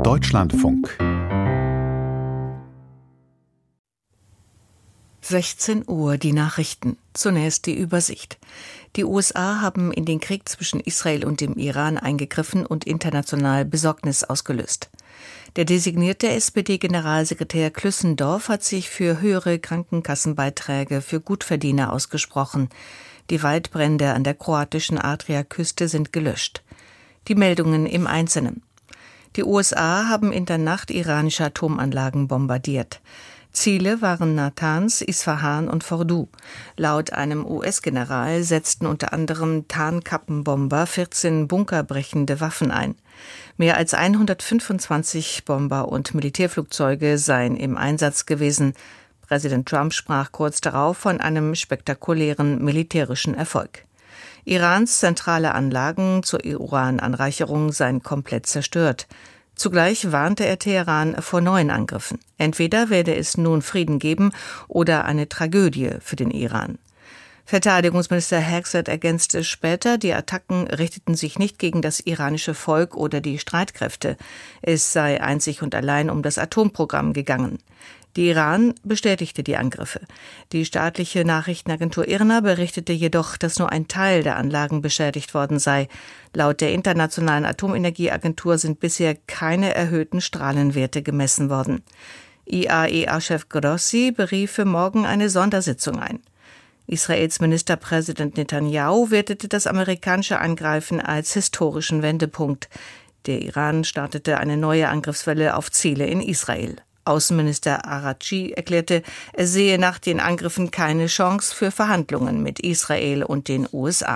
Deutschlandfunk 16 Uhr, die Nachrichten. Zunächst die Übersicht. Die USA haben in den Krieg zwischen Israel und dem Iran eingegriffen und international Besorgnis ausgelöst. Der designierte SPD-Generalsekretär Klüssendorf hat sich für höhere Krankenkassenbeiträge für Gutverdiener ausgesprochen. Die Waldbrände an der kroatischen Adriaküste sind gelöscht. Die Meldungen im Einzelnen. Die USA haben in der Nacht iranische Atomanlagen bombardiert. Ziele waren Natanz, Isfahan und Fordow. Laut einem US-General setzten unter anderem Tarnkappenbomber 14 bunkerbrechende Waffen ein. Mehr als 125 Bomber und Militärflugzeuge seien im Einsatz gewesen. Präsident Trump sprach kurz darauf von einem spektakulären militärischen Erfolg. Irans zentrale Anlagen zur Urananreicherung seien komplett zerstört. Zugleich warnte er Teheran vor neuen Angriffen. Entweder werde es nun Frieden geben oder eine Tragödie für den Iran. Verteidigungsminister Hegseth ergänzte später, die Attacken richteten sich nicht gegen das iranische Volk oder die Streitkräfte. Es sei einzig und allein um das Atomprogramm gegangen. Die Iran bestätigte die Angriffe. Die staatliche Nachrichtenagentur IRNA berichtete jedoch, dass nur ein Teil der Anlagen beschädigt worden sei. Laut der Internationalen Atomenergieagentur sind bisher keine erhöhten Strahlenwerte gemessen worden. IAEA-Chef Grossi berief für morgen eine Sondersitzung ein. Israels Ministerpräsident Netanyahu wertete das amerikanische Eingreifen als historischen Wendepunkt. Der Iran startete eine neue Angriffswelle auf Ziele in Israel. Außenminister Araghchi erklärte, er sehe nach den Angriffen keine Chance für Verhandlungen mit Israel und den USA.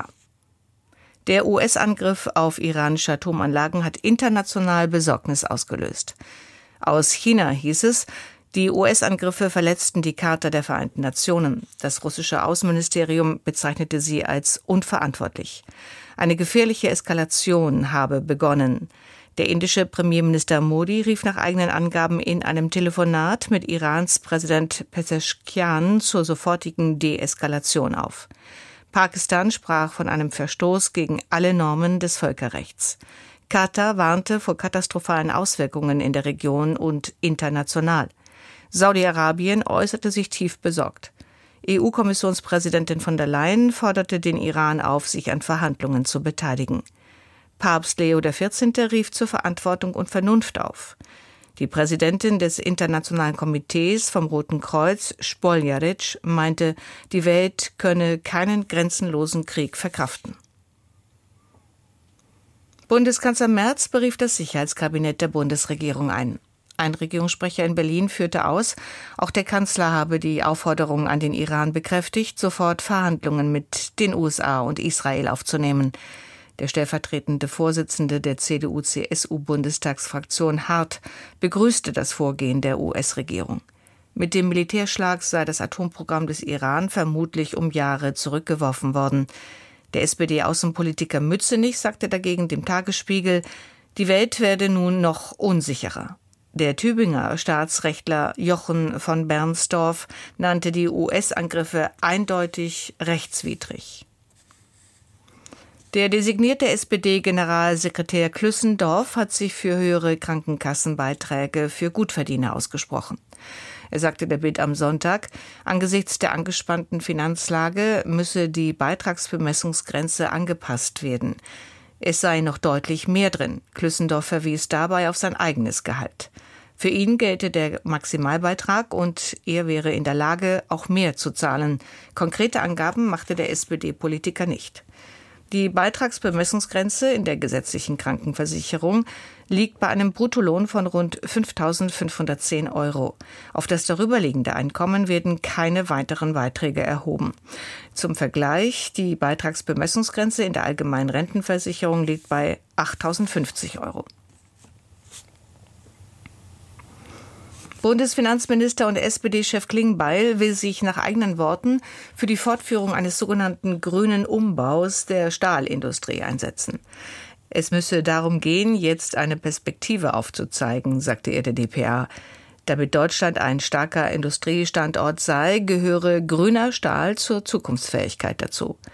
Der US-Angriff auf iranische Atomanlagen hat international Besorgnis ausgelöst. Aus China hieß es, die US-Angriffe verletzten die Charta der Vereinten Nationen. Das russische Außenministerium bezeichnete sie als unverantwortlich. Eine gefährliche Eskalation habe begonnen. Der indische Premierminister Modi rief nach eigenen Angaben in einem Telefonat mit Irans Präsident Pezeshkian zur sofortigen Deeskalation auf. Pakistan sprach von einem Verstoß gegen alle Normen des Völkerrechts. Katar warnte vor katastrophalen Auswirkungen in der Region und international. Saudi-Arabien äußerte sich tief besorgt. EU-Kommissionspräsidentin von der Leyen forderte den Iran auf, sich an Verhandlungen zu beteiligen. Papst Leo XIV. Rief zur Verantwortung und Vernunft auf. Die Präsidentin des Internationalen Komitees vom Roten Kreuz, Spoljaric, meinte, die Welt könne keinen grenzenlosen Krieg verkraften. Bundeskanzler Merz berief das Sicherheitskabinett der Bundesregierung ein. Ein Regierungssprecher in Berlin führte aus, auch der Kanzler habe die Aufforderung an den Iran bekräftigt, sofort Verhandlungen mit den USA und Israel aufzunehmen. Der stellvertretende Vorsitzende der CDU-CSU-Bundestagsfraktion Hart begrüßte das Vorgehen der US-Regierung. Mit dem Militärschlag sei das Atomprogramm des Iran vermutlich um Jahre zurückgeworfen worden. Der SPD-Außenpolitiker Mützenich sagte dagegen dem Tagesspiegel, die Welt werde nun noch unsicherer. Der Tübinger Staatsrechtler Jochen von Bernsdorf nannte die US-Angriffe eindeutig rechtswidrig. Der designierte SPD-Generalsekretär Klüssendorf hat sich für höhere Krankenkassenbeiträge für Gutverdiener ausgesprochen. Er sagte der Bild am Sonntag, angesichts der angespannten Finanzlage müsse die Beitragsbemessungsgrenze angepasst werden. Es sei noch deutlich mehr drin. Klüssendorf verwies dabei auf sein eigenes Gehalt. Für ihn gelte der Maximalbeitrag und er wäre in der Lage, auch mehr zu zahlen. Konkrete Angaben machte der SPD-Politiker nicht. Die Beitragsbemessungsgrenze in der gesetzlichen Krankenversicherung liegt bei einem Bruttolohn von rund 5.510 €. Auf das darüberliegende Einkommen werden keine weiteren Beiträge erhoben. Zum Vergleich, die Beitragsbemessungsgrenze in der allgemeinen Rentenversicherung liegt bei 8.050 €. Bundesfinanzminister und SPD-Chef Klingbeil will sich nach eigenen Worten für die Fortführung eines sogenannten grünen Umbaus der Stahlindustrie einsetzen. Es müsse darum gehen, jetzt eine Perspektive aufzuzeigen, sagte er der dpa. Damit Deutschland ein starker Industriestandort sei, gehöre grüner Stahl zur Zukunftsfähigkeit dazu.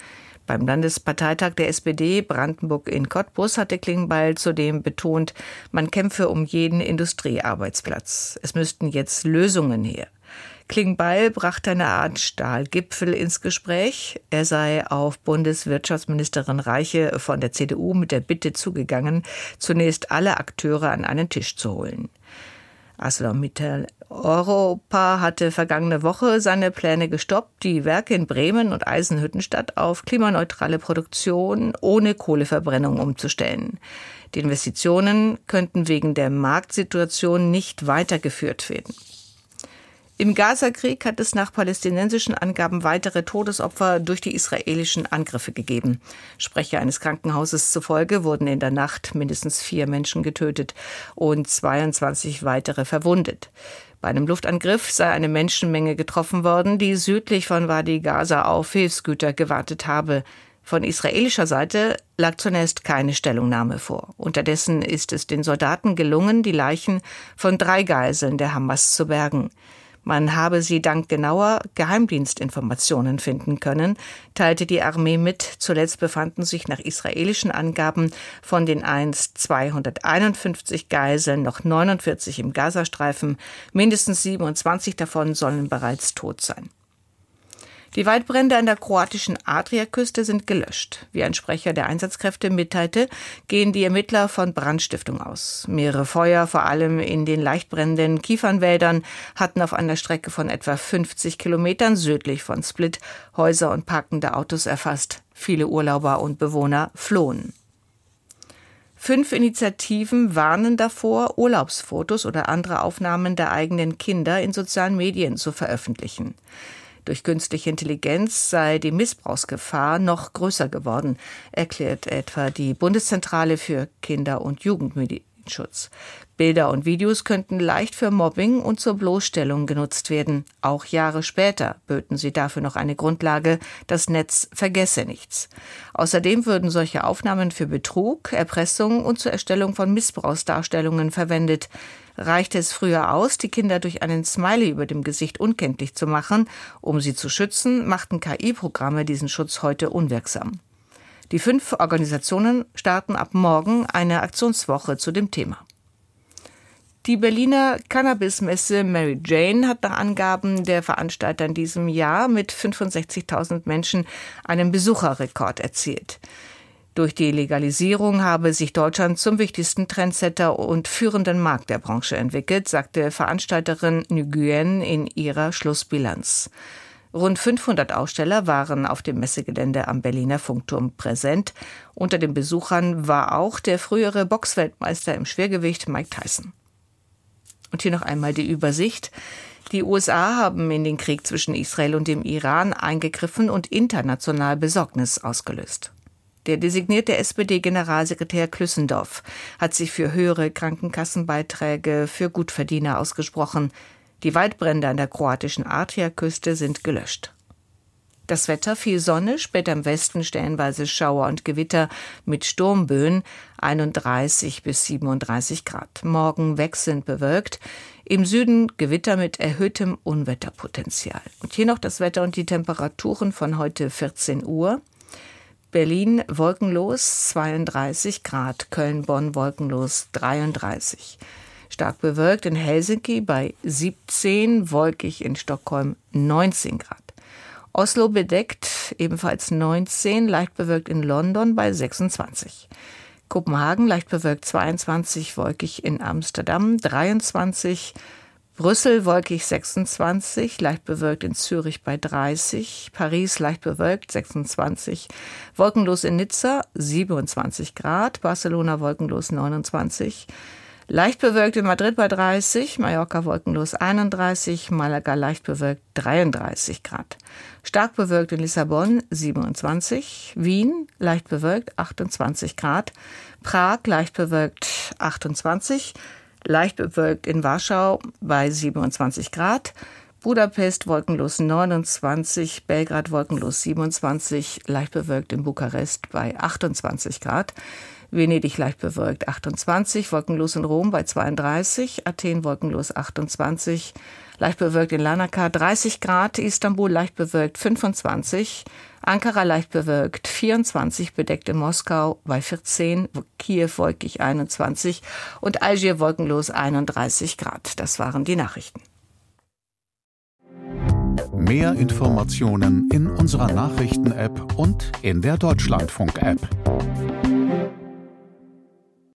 Beim Landesparteitag der SPD Brandenburg in Cottbus hatte Klingbeil zudem betont, man kämpfe um jeden Industriearbeitsplatz. Es müssten jetzt Lösungen her. Klingbeil brachte eine Art Stahlgipfel ins Gespräch. Er sei auf Bundeswirtschaftsministerin Reiche von der CDU mit der Bitte zugegangen, zunächst alle Akteure an einen Tisch zu holen. ArcelorMittal Europa hatte vergangene Woche seine Pläne gestoppt, die Werke in Bremen und Eisenhüttenstadt auf klimaneutrale Produktion ohne Kohleverbrennung umzustellen. Die Investitionen könnten wegen der Marktsituation nicht weitergeführt werden. Im Gazakrieg hat es nach palästinensischen Angaben weitere Todesopfer durch die israelischen Angriffe gegeben. Sprecher eines Krankenhauses zufolge wurden in der Nacht mindestens 4 Menschen getötet und 22 weitere verwundet. Bei einem Luftangriff sei eine Menschenmenge getroffen worden, die südlich von Wadi Gaza auf Hilfsgüter gewartet habe. Von israelischer Seite lag zunächst keine Stellungnahme vor. Unterdessen ist es den Soldaten gelungen, die Leichen von 3 Geiseln der Hamas zu bergen. Man habe sie dank genauer Geheimdienstinformationen finden können, teilte die Armee mit. Zuletzt befanden sich nach israelischen Angaben von den einst 251 Geiseln noch 49 im Gazastreifen. Mindestens 27 davon sollen bereits tot sein. Die Waldbrände an der kroatischen Adriaküste sind gelöscht. Wie ein Sprecher der Einsatzkräfte mitteilte, gehen die Ermittler von Brandstiftung aus. Mehrere Feuer, vor allem in den leicht brennenden Kiefernwäldern, hatten auf einer Strecke von etwa 50 Kilometern südlich von Split Häuser und parkende Autos erfasst. Viele Urlauber und Bewohner flohen. 5 Initiativen warnen davor, Urlaubsfotos oder andere Aufnahmen der eigenen Kinder in sozialen Medien zu veröffentlichen. Durch künstliche Intelligenz sei die Missbrauchsgefahr noch größer geworden, erklärt etwa die Bundeszentrale für Kinder- und Jugendmedienschutz. Bilder und Videos könnten leicht für Mobbing und zur Bloßstellung genutzt werden. Auch Jahre später böten sie dafür noch eine Grundlage, das Netz vergesse nichts. Außerdem würden solche Aufnahmen für Betrug, Erpressung und zur Erstellung von Missbrauchsdarstellungen verwendet. Reichte es früher aus, die Kinder durch einen Smiley über dem Gesicht unkenntlich zu machen, um sie zu schützen, machten KI-Programme diesen Schutz heute unwirksam. Die 5 Organisationen starten ab morgen eine Aktionswoche zu dem Thema. Die Berliner Cannabismesse Mary Jane hat nach Angaben der Veranstalter in diesem Jahr mit 65.000 Menschen einen Besucherrekord erzielt. Durch die Legalisierung habe sich Deutschland zum wichtigsten Trendsetter und führenden Markt der Branche entwickelt, sagte Veranstalterin Nguyen in ihrer Schlussbilanz. Rund 500 Aussteller waren auf dem Messegelände am Berliner Funkturm präsent. Unter den Besuchern war auch der frühere Boxweltmeister im Schwergewicht Mike Tyson. Und hier noch einmal die Übersicht. Die USA haben in den Krieg zwischen Israel und dem Iran eingegriffen und international Besorgnis ausgelöst. Der designierte SPD-Generalsekretär Klüssendorf hat sich für höhere Krankenkassenbeiträge für Gutverdiener ausgesprochen. Die Waldbrände an der kroatischen Adriaküste sind gelöscht. Das Wetter: viel Sonne, später im Westen stellenweise Schauer und Gewitter mit Sturmböen, 31 bis 37 Grad. Morgen wechselnd bewölkt, im Süden Gewitter mit erhöhtem Unwetterpotenzial. Und hier noch das Wetter und die Temperaturen von heute 14 Uhr. Berlin wolkenlos 32 Grad, Köln-Bonn wolkenlos 33. Stark bewölkt in Helsinki bei 17, wolkig in Stockholm 19 Grad. Oslo bedeckt ebenfalls 19, leicht bewölkt in London bei 26. Kopenhagen leicht bewölkt 22, wolkig in Amsterdam 23. Brüssel wolkig 26, leicht bewölkt in Zürich bei 30, Paris leicht bewölkt 26, wolkenlos in Nizza 27 Grad, Barcelona wolkenlos 29, leicht bewölkt in Madrid bei 30, Mallorca wolkenlos 31, Malaga leicht bewölkt 33 Grad. Stark bewölkt in Lissabon 27, Wien leicht bewölkt 28 Grad, Prag leicht bewölkt 28, leicht bewölkt in Warschau bei 27 Grad, Budapest wolkenlos 29, Belgrad wolkenlos 27, leicht bewölkt in Bukarest bei 28 Grad, Venedig leicht bewölkt 28, wolkenlos in Rom bei 32, Athen wolkenlos 28, leicht bewölkt in Larnaca 30 Grad, Istanbul leicht bewölkt 25, Ankara leicht bewölkt 24, bedeckt in Moskau bei 14, Kiew wolkig 21 und Algier wolkenlos 31 Grad. Das waren die Nachrichten. Mehr Informationen in unserer Nachrichten-App und in der Deutschlandfunk-App.